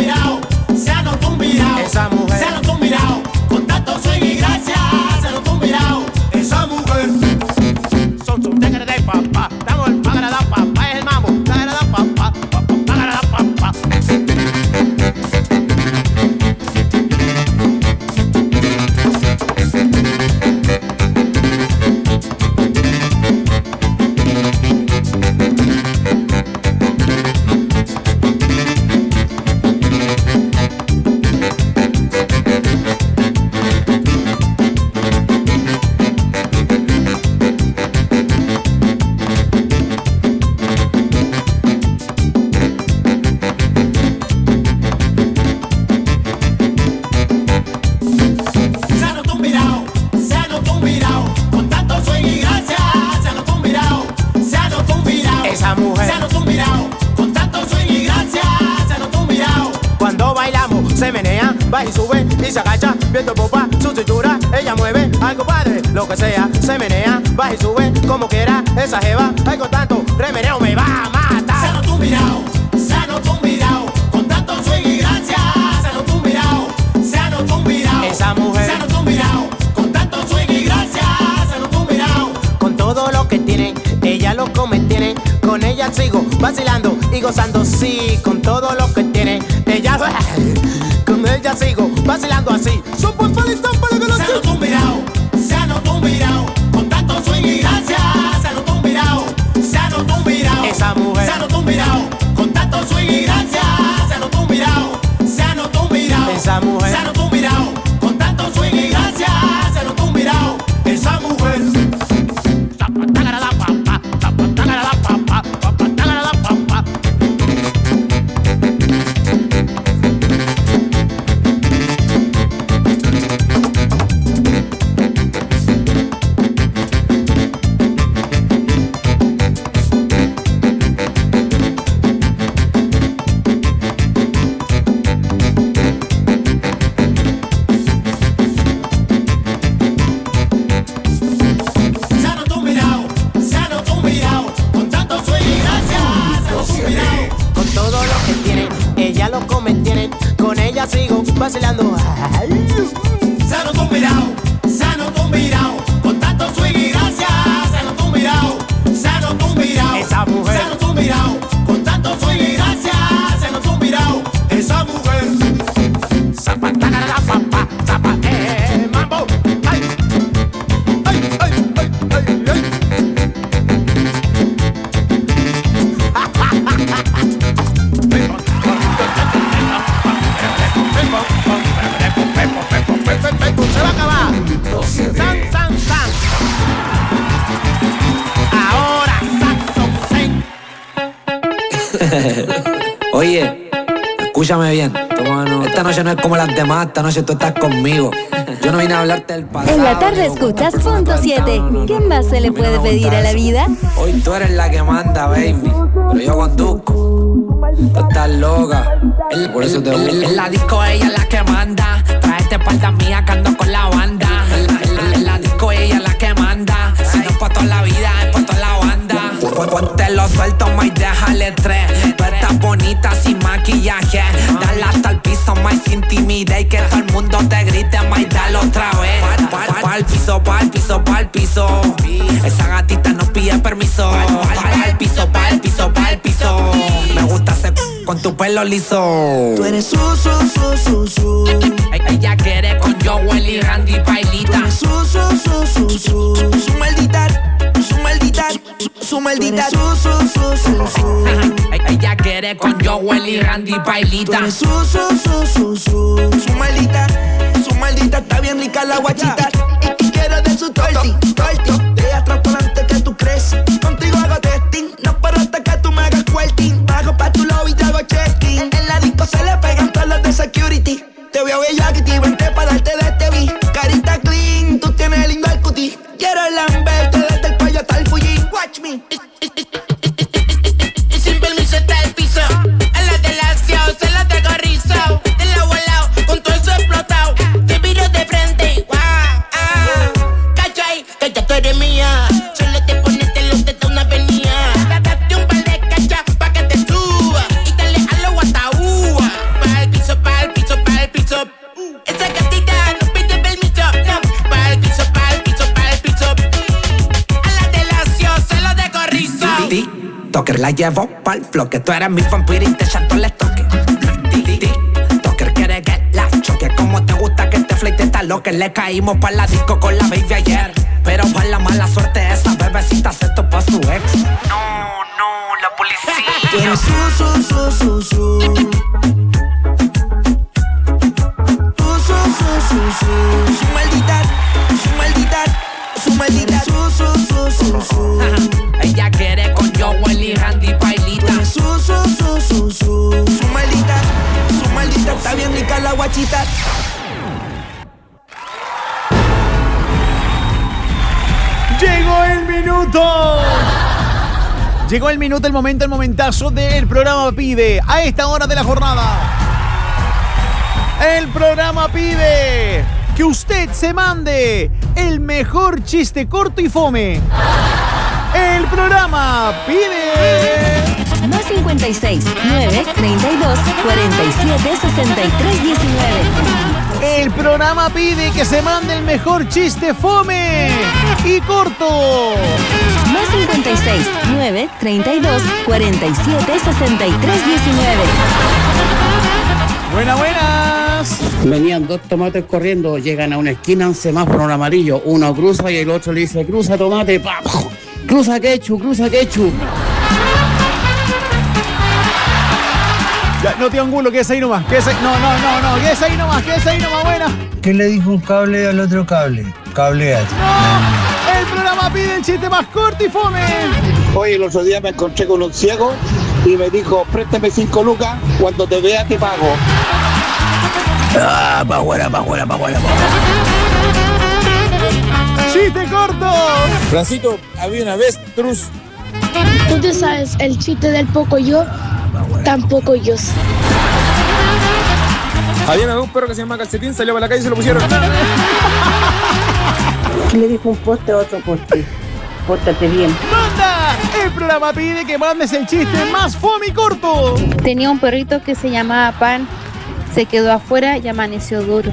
va y sube y se agacha, viendo popa, su cintura, ella mueve, ay compadre, lo que sea, se menea, va y sube, como quiera, esa jeva, ay con tanto remeneo me va a matar. Sano tu mirao, sano tu mirao, con tanto swing y gracia, sano tu mirao, sano tu mirao, esa mujer, sano tu mirao, con tanto swing y gracia, sano tu mirao, con todo lo que tiene, ella lo come tiene, con ella sigo vacilando y gozando, sí, con todo lo que tiene, ella, con ella sigo vacilando así, super feliz, para que lo sano tu mirao, sano tu mirao, con tanto swing y gracia, sano tu mirao, sano tu mirao, esa mujer, sano tu mirao, con tanto swing y gracia, sano tu mirao, sano tu mirao, esa mujer, sano tu mirao, con tanto swing y gracia, sano tu mirao, esa mujer. Sigo vacilando. Sano tu mirao, sano tu mirao, con tanto swing y gracia, sano tu mirao, sano tu mirao, esa mujer, sano tu mirao, con tanto swing y gracia, sano tu mirao, esa mujer. Zapatana la papa, zapate, mambo, ay, ay, ay, ay, ay, ay. Se va a acabar. San, san, san. Ahora, san, san. Oye, escúchame bien. Esta noche no es como las demás. Esta noche tú estás conmigo. Yo no vine a hablarte del pasado. En la tarde escuchas Punto siete. ¿Qué más se le puede pedir a la vida? Hoy tú eres la que manda, baby. Pero yo conduzco. Tú estás loca. Por eso te gusta. En la disco ella es la que manda. Traete espalda mía que ando con la banda. En la disco ella es la que manda. Si no es pa' toda la vida, es pa' toda la banda. Ponte lo suelto, más déjale tres. Tú estás bonita sin maquillaje. Dale hasta el piso, más sin timidez. Y que todo el mundo te grite, más dale otra vez. Pa'l piso, pa'l piso, pa'l piso. Esa gatita no pide permiso. Pa'l piso, pa'l piso, pa'l piso. Me gusta hacer con tu pelo liso. Tú eres su, su, su, su, su. Ella quiere con Joel y Randy Bailita. Tú eres su, su, su, su, su. Su maldita, su maldita, su, su maldita. Su, su, su, su, su. Ella quiere con Joel y Randy Bailita. Tú eres su, su, su, su, su. Su maldita, su maldita. Está bien rica la guachita. Y, y quiero de su torti, torti. De atrás para adelante que tú crees. Contigo hago testing. No paro hasta que tú me hagas quilting. Bajo pa' tu lobby y te hago checking. En, en la disco se le pegan todos los de security. Te veo bella que te vente pa' darte de este beat. Carita clean, tú tienes lindo el cutie. Quiero lamberte desde el cuello hasta el Fuji. Watch me. Y sin permiso está el piso. A la de la acción se la tengo rizo. De lado a lado, con todo eso explotado. Te miro de frente, wow, ah. Cachai, que ya tú eres mía. Solo te pones te lo te da una avenida. Date un par de cachas pa' que te suba. Y dale a lo guataúa. Pa' el piso, pa' el piso, pa' el piso. Esa gatita no pide permiso, no. Pa' el piso, pa' el piso, pa' el piso. A la de la acción se lo dejo rizo. Toker la llevo pa'l bloque. Tú eres mi vampiro y te chanto les toque. Toker quiere que la choque. Como te gusta que te fleite esta loca. Le caímos pa' la disco con la baby ayer. Pero por la mala suerte esa bebecita se topó a su ex. No, no, la policía. Tú eres su, su, su, su, su. Su, su, su, su. Su maldita, su maldita, su maldita. Su, su, su, su, su. Ella quiere con Joel y Randy Bailita. Su, su, su, su, su. Su maldita, su maldita. Está bien rica la guachita. Llegó el minuto. Llegó el minuto, el momento, el momentazo del programa Pide a esta hora de la jornada. El programa pide que usted se mande el mejor chiste corto y fome. El programa pide... Más cincuenta y seis, nueve, treinta y dos, cuarenta y siete, sesenta y tres, diecinueve. El programa pide que se mande el mejor chiste fome y corto. Más cincuenta y seis, nueve, treinta y dos, cuarenta y siete, sesenta y tres, diecinueve. Buenas, buenas. Venían dos tomates corriendo, llegan a una esquina, un semáforo en amarillo. Uno cruza y el otro le dice, cruza tomate, pa, cruza quechu, cruza quechu. Ya, no te angulo, que es ahí nomás. Que es ahí, no, no, no, no, que es ahí nomás, que es ahí nomás, buena. ¿Qué le dijo un cable al otro cable? Cableate. No, el programa pide el chiste más corto y fome. Hoy el otro día me encontré con un ciego y me dijo, préstame cinco lucas, cuando te vea te pago. Ah, pa' afuera, pa' afuera, pa' afuera, pa' afuera. ¡Chiste corto! Francito, había una vez, Trus. ¿Tú te sabes el chiste del poco yo? Tampoco yo sé. Había una vez un perro que se llama Calcetín, salió para la calle y se lo pusieron. ¿Qué le dijo un poste a otro poste? Pórtate bien. ¡Manda! El programa pide que mandes el chiste más fome y corto. Tenía un perrito que se llamaba Pan. Se quedó afuera y amaneció duro.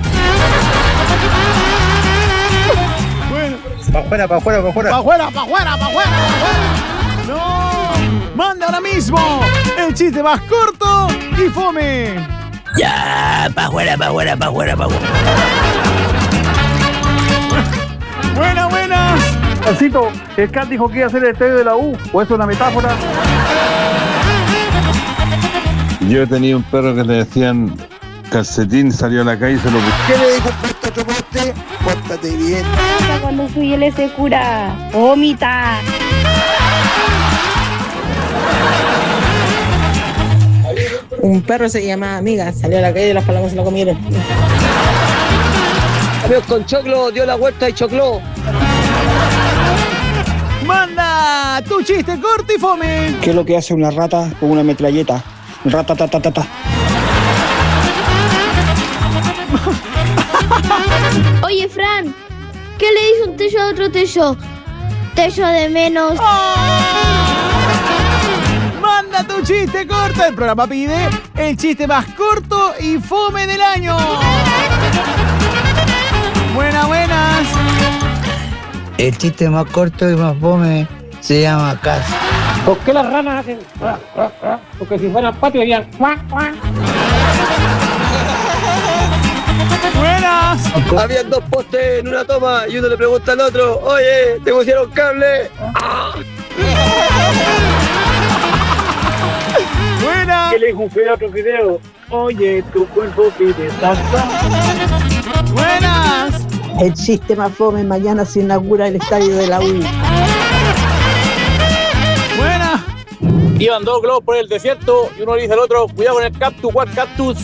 Bueno. Pa' afuera, pa' afuera, pa' afuera. Pa' afuera, pa' afuera, pa' afuera, pa' afuera. ¡No! ¡Manda ahora mismo el chiste más corto y fome! Ya, pa' afuera, pa' afuera, pa' afuera, pa' afuera. Buenas, buenas. Pancito, el Cat dijo que iba a ser el estadio de la U, ¿o es una metáfora? Yo tenía un perro que le decían Calcetín, salió a la calle y se lo puso. ¿Qué le dijo el poste a otro poste? Pórtate bien. Cuando fui él se cura. Vomita. Un perro se llamaba Amiga, salió a la calle y las palomas se lo comieron. Amigos con choclo, dio la vuelta y chocló. ¡Manda tu chiste corto y fome! ¿Qué es lo que hace una rata con una metralleta? Rata, ta, ta, ta, ta. Oye, Fran, ¿qué le dice un tello a otro tello? Tello de menos. ¡Oh! ¡Manda tu chiste corto! El programa pide el chiste más corto y fome del año. Buenas, buenas. El chiste más corto y más fome se llama casa. ¿Por qué las ranas hacen? Porque si fueran patios dirían. Buenas. Habían dos postes en una toma y uno le pregunta al otro, oye, ¿te pusieron cable? Buenas. ¿Qué le dijo un feo a otro video? Oye, tu cuerpo pide salsa. Buenas. El chiste más fome, mañana se inaugura el estadio de la U. Buenas. Iban dos globos por el desierto y uno le dice al otro, cuidado con el cactus, what cactus.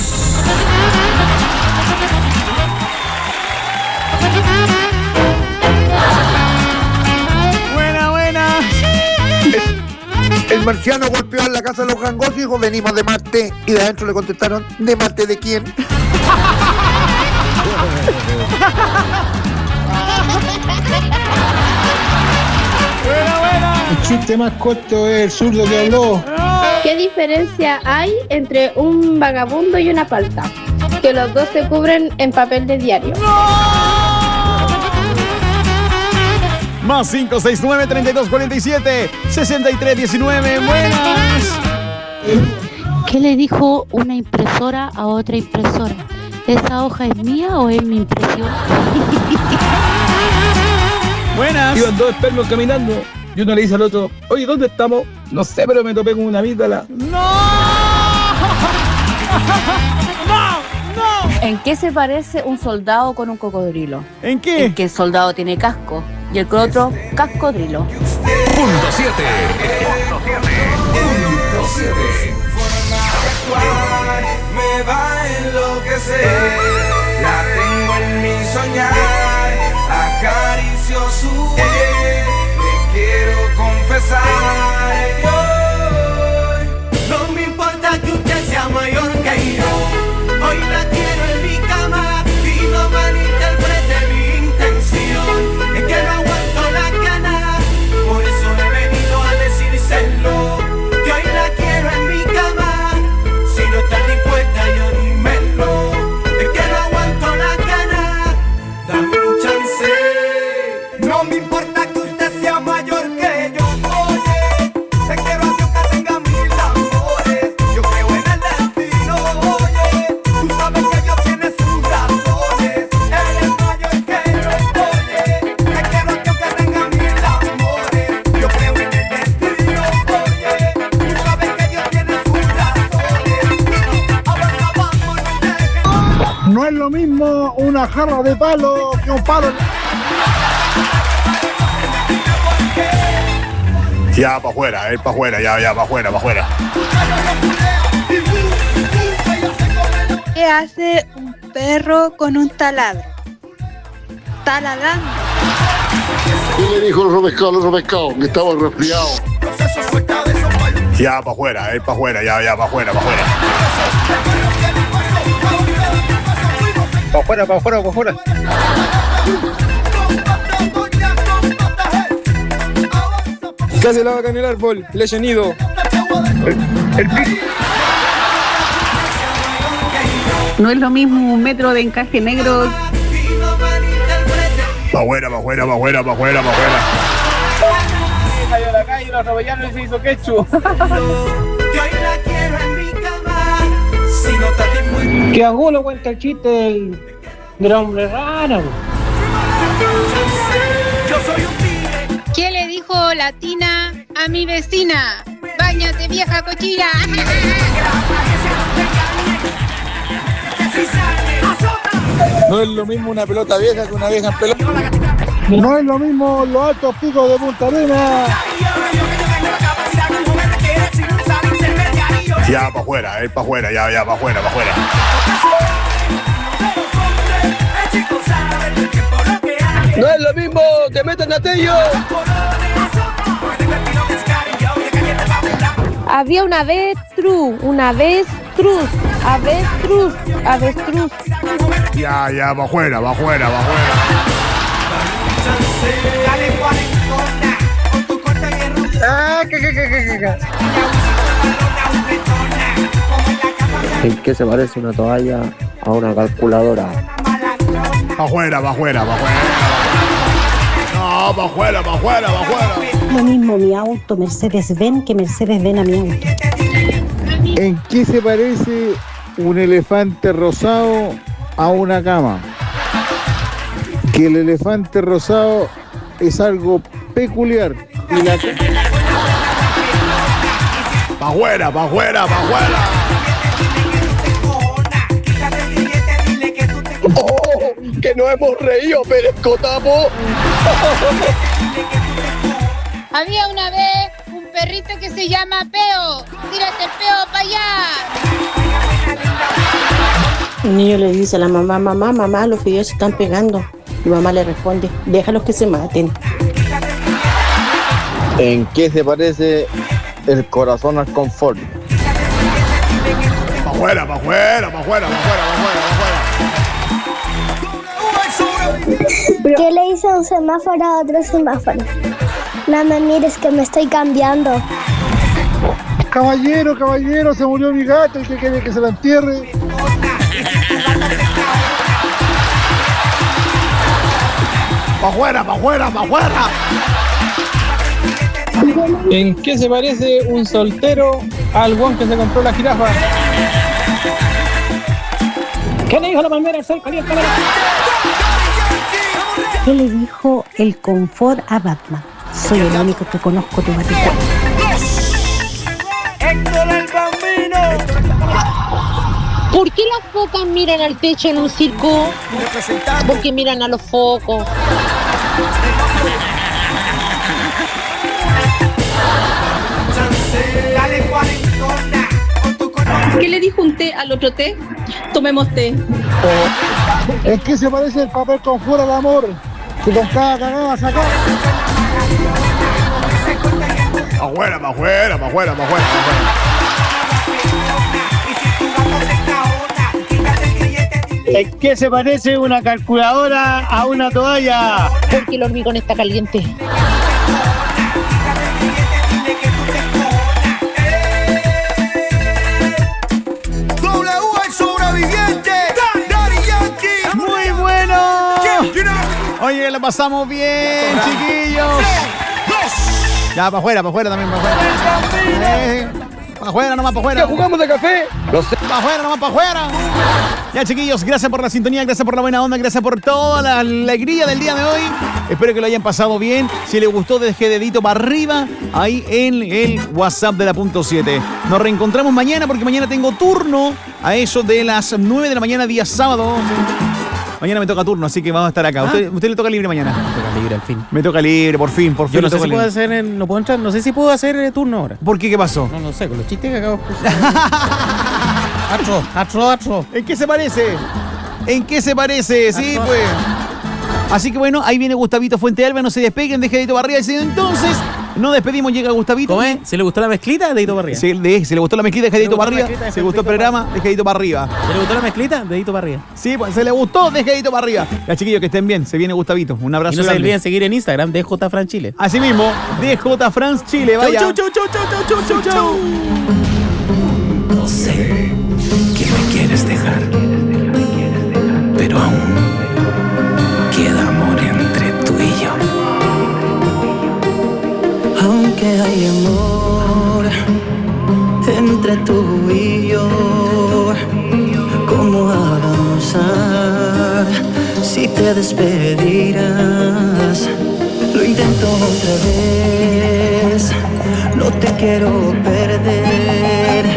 Buena, buena. El, el marciano golpeó en la casa de los gangosos y dijo, venimos de Marte. Y de adentro le contestaron, ¿de Marte de quién? Buena, buena. El chiste más corto es el zurdo que habló. ¿Qué diferencia hay entre un vagabundo y una palta? Que los dos se cubren en papel de diario. Más cinco seis nueve, treinta y dos, cuarenta y siete, sesenta y tres, diecinueve. Buenas. ¿Qué le dijo una impresora a otra impresora? ¿Esa hoja es mía o es mi impresión? Buenas. Iban dos espermos caminando y uno le dice al otro, oye, ¿dónde estamos? No sé, pero me topé con una amígdala. ¡No! ¡No! ¡No! ¿En qué se parece un soldado con un cocodrilo? ¿En qué? En que el soldado tiene casco y el otro cascodrilo. Punto siete. Punto siete. Me va a enloquecer, la tengo en mi soñar, acaricio su piel, le quiero confesar. Hoy, no me importa que usted sea mayor que yo, hoy la quiero. es lo mismo una jarra de palo que un palo. Ya, pa' afuera, eh, pa' afuera, ya, ya, pa' afuera, pa' afuera. ¿Qué hace un perro con un taladro? Taladando. ¿Qué le dijo el robescado, el robescado? Que estaba resfriado. Ya, pa' afuera, eh, pa' afuera, ya, ya, pa' afuera, pa' afuera. Pa' afuera, pa' afuera, pa' afuera. ¿Qué hace la vaca en el árbol? Le he nido. El, el pico. No es lo mismo un metro de encaje negro. Pa' afuera, pa' afuera, pa' afuera, pa' afuera, pa' afuera. Salió a la calle, los robellanos y se hizo ketchup. Que Angulo cuenta el chiste del, del hombre raro. ¿Qué le dijo la tina a mi vecina? Báñate, vieja cochina. No es lo mismo una pelota vieja que una vieja en pelota. No es lo mismo los altos picos de Punta Arenas. Ya, pa' afuera, eh, pa' afuera, ya, ya, pa' afuera, pa' afuera. No es lo mismo que metan a Tello. Había una avestruz, una avestruz, avestruz, avestruz. Ya, ya, pa' afuera, pa' afuera, pa' afuera. Ah, que, que, que, que, que. ¿En qué se parece una toalla a una calculadora? Pa' afuera, pa' afuera, pa' afuera. No, pa' afuera, pa' afuera, pa' afuera. Lo mismo mi auto Mercedes-Benz que Mercedes-Benz a mi auto. ¿En qué se parece un elefante rosado a una cama? Que el elefante rosado es algo peculiar y la... Pa' afuera, pa' afuera, pa' afuera. Oh, que no hemos reído, Pérez Cotapo. Había una vez un perrito que se llama Peo. Tírate el peo para allá. Un niño le dice a la mamá, mamá, mamá, los fideos se están pegando. Y mamá le responde, déjalos que se maten. ¿En qué se parece el corazón al confort? Pa' afuera, pa' afuera, pa' afuera, pa' afuera, pa' afuera, pa' afuera. ¿Qué le hizo un semáforo a otro semáforo? No me mires que me estoy cambiando. Caballero, caballero, se murió mi gato y que quiere que se la entierre. Pa' afuera, pa' afuera, pa' afuera. ¿En qué se parece un soltero al guan que se compró la jirafa? ¿Qué le dijo la palmera al sol caliente? ¿Qué le dijo el confort a Batman? Soy el único que conozco tu baticuerpo. ¡Héctor el Bambino! ¿Por qué las focas miran al techo en un circo? Porque miran a los focos. ¿Qué le dijo un té al otro té? Tomemos té. ¿En qué se parece el papel con fuera de amor? Que con cada cagada sacar. Afuera, pa' afuera, pa' afuera, pa' afuera, pa' afuera. ¿En qué se parece una calculadora a una toalla? Porque el hormigón está caliente. W el sobreviviente. Daddy Yankee. Muy bueno. Oye, lo pasamos bien, chiquillos. Ya, para afuera, para afuera también, para afuera. Eh, para afuera, nomás para afuera. ¿Ya jugamos de café? Lo sé. Para afuera, nomás para afuera. Ya, chiquillos, gracias por la sintonía, gracias por la buena onda, gracias por toda la alegría del día de hoy. Espero que lo hayan pasado bien. Si les gustó, deje dedito para arriba ahí en el WhatsApp de la punto siete. Nos reencontramos mañana porque mañana tengo turno a eso de las nueve de la mañana, día sábado. Mañana me toca turno, así que vamos a estar acá. Ah. ¿Usted, usted le toca libre mañana? Me toca libre al fin. Me toca libre, por fin, por fin. Yo no me sé toca si puedo libre. hacer, en- no puedo entrar, no sé si puedo hacer eh, turno ahora. ¿Por qué? ¿Qué pasó? No, no sé, con los chistes que acabo de escuchar. Atro, atro, atro. ¿En qué se parece? ¿En qué se parece? Sí, Atro. pues. Así que bueno, ahí viene Gustavito Fuente Alba, no se despeguen, deje dedito para arriba. Y entonces, nos despedimos, llega Gustavito. ¿Cómo es? ¿Se le gustó la mezclita? Dedito para arriba. Se, de- se le gustó la mezclita, deje dedito gustó para la arriba. mezclita, Se deje gustó el dedito programa, deje dedito para arriba. ¿Se le gustó la mezclita? Dedito para arriba. Sí, pues se le gustó, deje dedito para arriba. Ya, chiquillos, que estén bien, se viene Gustavito. Un abrazo Y no se grande. olviden seguir en Instagram de J Fran Chile. Así mismo, D J France Chile, vaya. Chau, chau, chau, chau, chau, chau, chau, chau. No sé que me quieres dejar, pero aún queda amor entre tú y yo. Aunque hay amor entre tú y yo, ¿cómo avanzar si te despedirás? Lo intento otra vez, no te quiero perder.